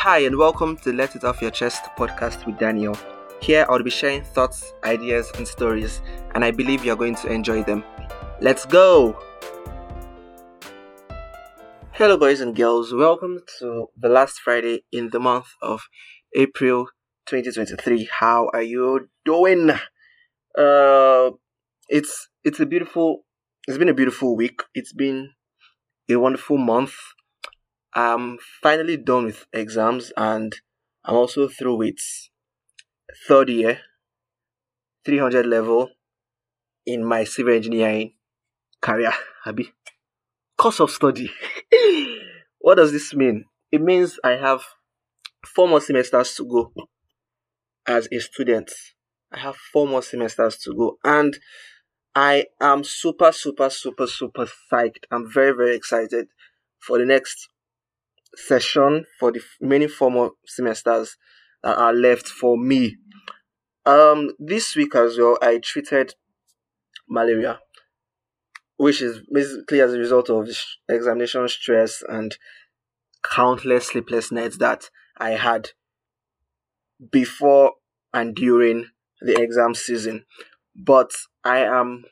Hi, and welcome to Let It Off Your Chest podcast with Daniel. Here, I'll be sharing thoughts, ideas, and stories, and I believe you're going to enjoy them. Let's go! Hello, boys and girls. Welcome to the last Friday in the month of April 2023. How are you doing? It's been a beautiful week. It's been a wonderful month. I'm finally done with exams, and I'm also through with third year, 300 level in my civil engineering career, Abi. Course of study. What does this mean? It means I have 4 more semesters to go as a student. I have 4 more semesters to go, and I am super psyched. I'm very, very excited for the next session, for the remaining 4 more semesters that are left for me. This week as well, I treated malaria, which is basically as a result of examination stress and countless sleepless nights that I had before and during the exam season. But I am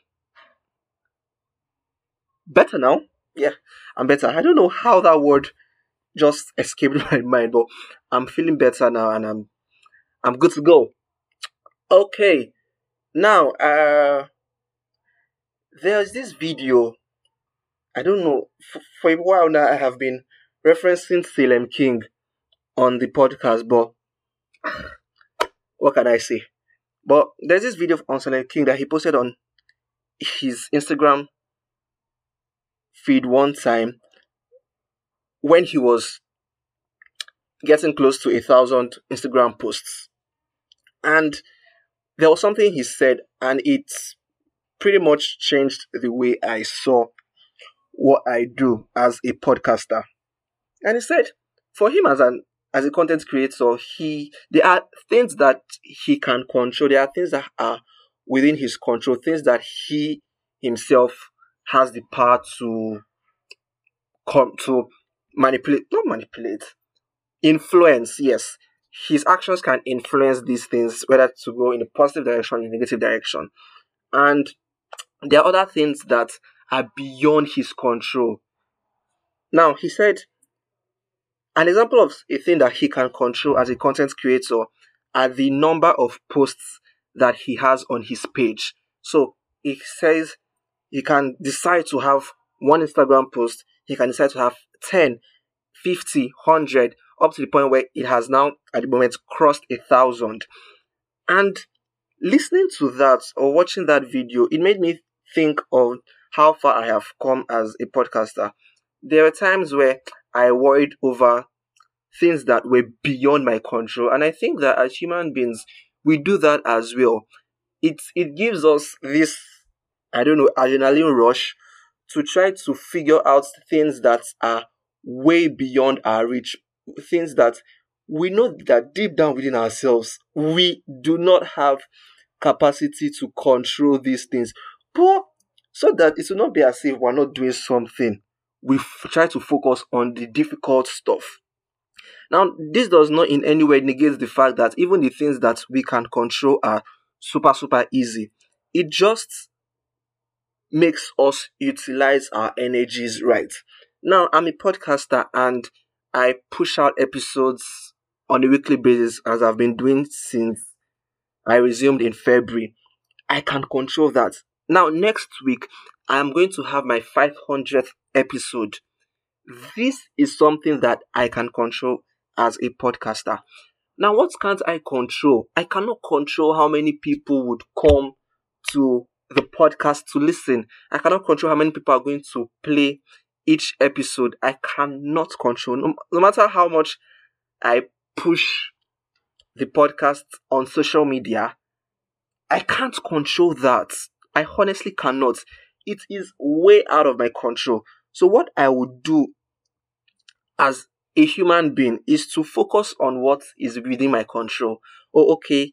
better now. Yeah, I'm better. I don't know how that word just escaped my mind, but I'm feeling better now, and I'm good to go. Okay, now there's this video. I don't know, for a while now I have been referencing Salem King on the podcast, but what can I say? But there's this video on Salem King that he posted on his Instagram feed one time when he was getting close to 1,000 Instagram posts. And there was something he said, and it pretty much changed the way I saw what I do as a podcaster. And he said, for him as a content creator, there are things that he can control. There are things that are within his control, things that he himself has the power to not manipulate, influence. Yes, his actions can influence these things, whether to go in a positive direction, in a negative direction, and there are other things that are beyond his control. Now, he said an example of a thing that he can control as a content creator are the number of posts that he has on his page. So he says he can decide to have one Instagram post, he can decide to have 10, 50, 100, up to the point where it has now at the moment crossed 1,000. And listening to that or watching that video, it made me think of how far I have come as a podcaster. There were times where I worried over things that were beyond my control, and I think that as human beings, we do that as well. It gives us this, I don't know, adrenaline rush to try to figure out things that are way beyond our reach, things that we know that deep down within ourselves we do not have capacity to control these things. But so that it will not be as if we're not doing something, we try to focus on the difficult stuff. Now, this does not in any way negate the fact that even the things that we can control are super easy. It just makes us utilize our energies right. Now, I'm a podcaster and I push out episodes on a weekly basis as I've been doing since I resumed in February. I can control that. Now, next week, I am going to have my 500th episode. This is something that I can control as a podcaster. Now, what can't I control? I cannot control how many people would come to the podcast to listen. I cannot control how many people are going to play each episode. I cannot control. No matter how much I push the podcast on social media, I can't control that. I honestly cannot. It is way out of my control. So what I would do as a human being is to focus on what is within my control. Oh, okay,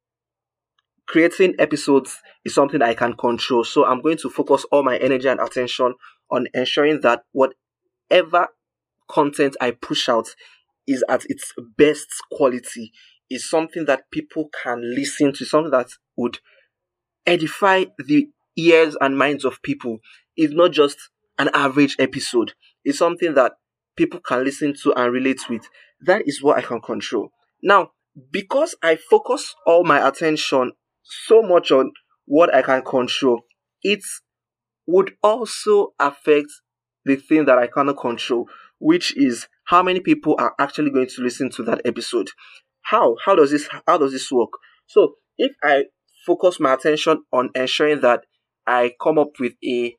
creating episodes is something I can control. So I'm going to focus all my energy and attention on ensuring that whatever content I push out is at its best quality, is something that people can listen to, something that would edify the ears and minds of people. It's not just an average episode. It's something that people can listen to and relate with. That is what I can control. Now, because I focus all my attention so much on what I can control, it would also affect the thing that I cannot control, which is how many people are actually going to listen to that episode. How does this work? So if I focus my attention on ensuring that I come up with a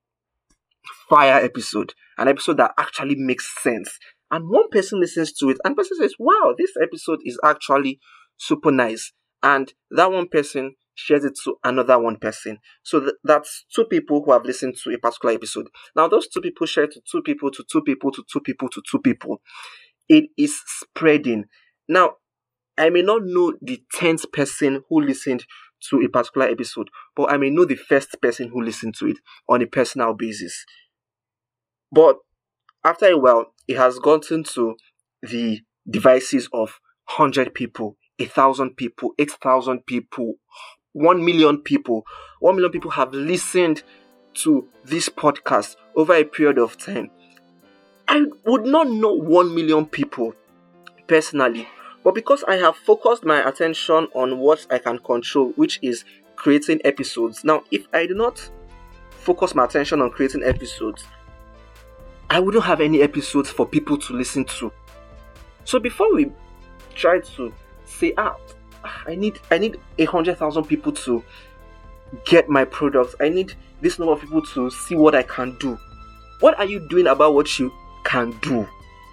fire episode, an episode that actually makes sense, and one person listens to it, and person says, "Wow, this episode is actually super nice," and that one person shares it to another one person. So that's two people who have listened to a particular episode. Now, those two people share to two people, to two people, to two people, to two people. It is spreading. Now, I may not know the 10th person who listened to a particular episode, but I may know the first person who listened to it on a personal basis. But after a while, it has gotten to the devices of 100 people, 1,000 people, 8,000 people, 1 million people. 1 million people have listened to this podcast over a period of time. I would not know 1 million people personally, but because I have focused my attention on what I can control, which is creating episodes. Now, if I do not focus my attention on creating episodes, I wouldn't have any episodes for people to listen to. So before we try to say, I need 100,000 people to get my products, I need this number of people to see what I can do. What are you doing about what you can do?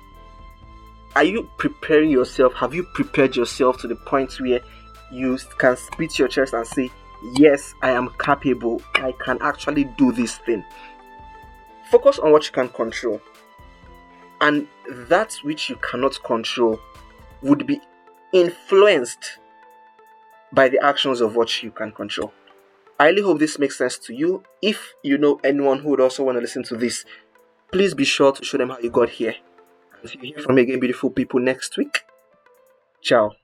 Are you preparing yourself? Have you prepared yourself to the point where you can spit your chest and say, yes, I am capable, I can actually do this thing? Focus on what you can control, and that which you cannot control would be influenced by the actions of what you can control. I really hope this makes sense to you. If you know anyone who would also want to listen to this, please be sure to show them how you got here. Until you hear from me again, beautiful people, next week. Ciao.